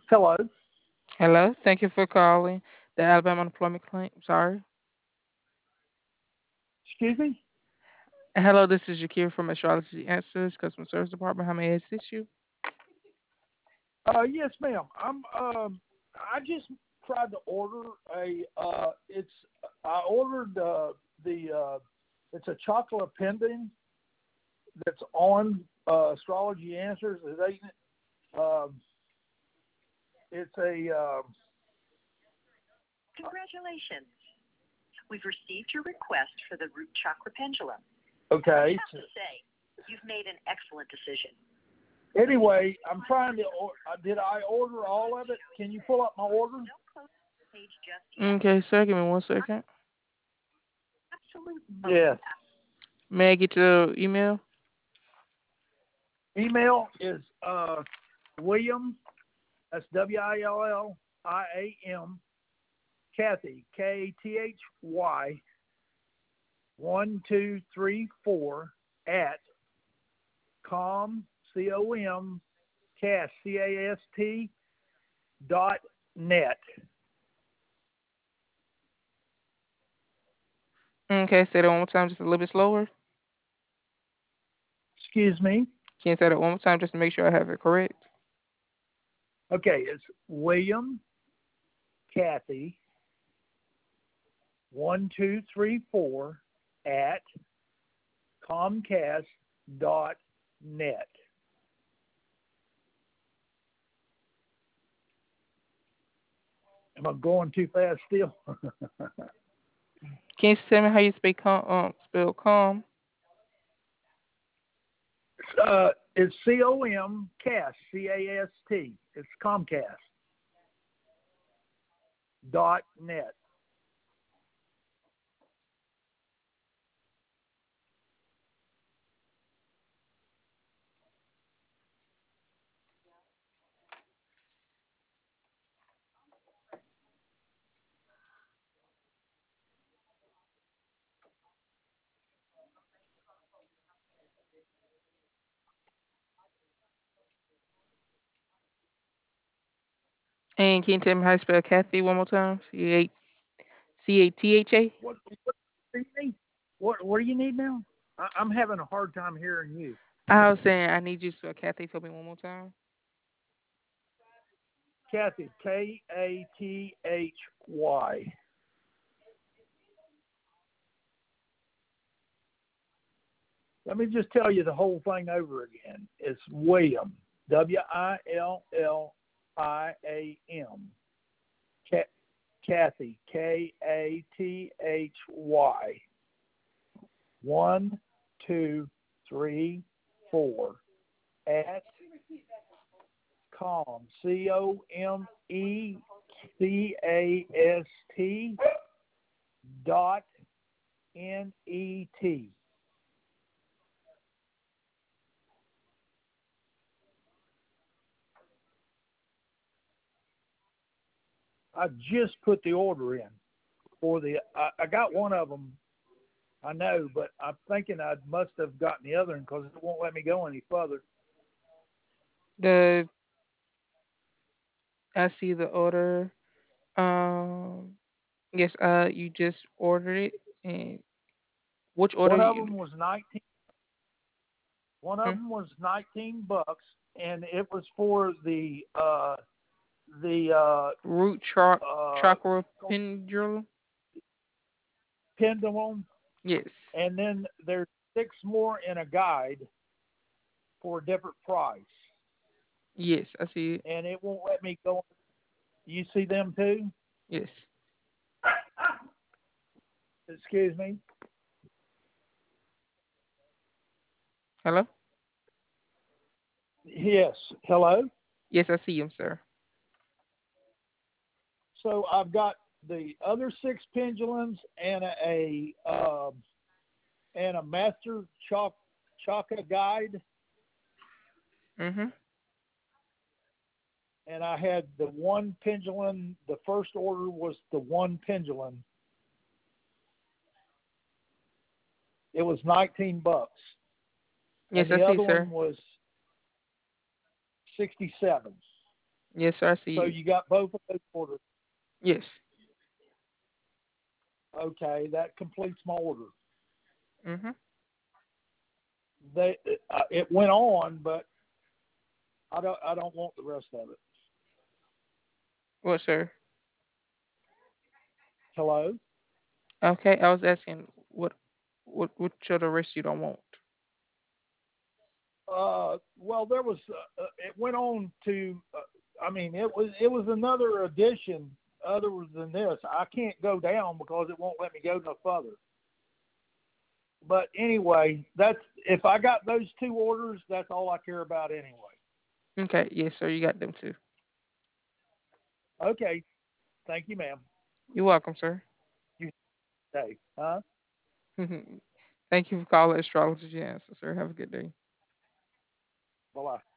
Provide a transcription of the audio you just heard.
Hello. Hello, thank you for calling the Alabama Unemployment Claim. Sorry. Excuse me. Hello, this is Shakir from Astrology Answers, Customer Service Department. How may I assist you? Yes, ma'am. I just tried to order a. It's. I ordered the. It's a chocolate pending that's on Astrology Answers. It ain't. It's a. Congratulations. We've received your request for the root chakra pendulum. I Okay. have to say, you've made an excellent decision. Anyway, I'm trying to. Did I order all of it? Can you pull up my order? Don't close the page just yet. Okay, sir, give me 1 second. Absolute Yes. May I get your email? Email is William. That's WILLIAM. Kathy, KATHY 1234 at com cast .net. Okay, say that one more time, just a little bit slower. Excuse me. Can you say that one more time just to make sure I have it correct? Okay, it's William Kathy 1234 at comcast .net. Am I going too fast still? Can you tell me how you spell calm? It's COM cast CAST. It's Comcast .net. And can you tell me how you spell Kathy one more time? CATHA? What do you need? What do you need now? I'm having a hard time hearing you. I was saying I need you to spell Kathy for me one more time. Kathy, KATHY. Let me just tell you the whole thing over again. It's William, WILLIAM. Kathy, KATHY. 1234 at com COMECAST .net. I just put the order in for the. I got one of them. I know, but I'm thinking I must have gotten the other one because it won't let me go any further. The I see the order. Yes, you just ordered it. And which order One of you? them was 19. One of Hmm? them was $19, and it was for the Root uh, chakra pendulum. pendulum, Yes, and then there's six more in a guide for a different price, yes, I see it. and it won't let me go. You see them too? Yes. Excuse me. Hello. Yes. Hello. Yes, I see him, sir. So I've got the other six pendulums and a master chakra guide, Mhm. and I had the one pendulum. The first order was the one pendulum. It was $19, Yes, and I the see, other one sir. was 67. Yes, sir. I see So you. you got both of those orders. Yes. Okay, that completes my order. Mhm. They it went on, but I don't want the rest of it. What, sir? Hello. Okay, I was asking what show the rest you don't want. Well, there was. It went on to. I mean, it was another edition other than this. I can't go down because it won't let me go no further. But anyway, that's if I got those two orders, that's all I care about anyway. Okay, yes, sir. You got them too. Okay, thank you, ma'am. You're welcome, sir. You say, huh? Thank you for calling Astrology Answer, sir. Have a good day. Bye bye.